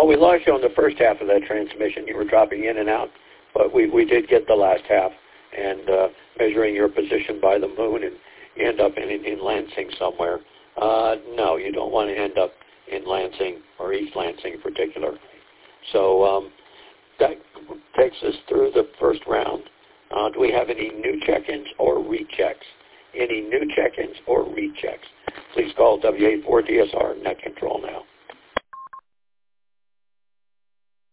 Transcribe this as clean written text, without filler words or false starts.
Well, we lost you on the first half of that transmission. You were dropping in and out, but we did get the last half. And measuring your position by the moon, and you end up in Lansing somewhere. No, you don't want to end up in Lansing or East Lansing in particular. So that takes us through the first round. Do we have any new check-ins or rechecks? Any new check-ins or rechecks? Please call W84DSR Net Control now.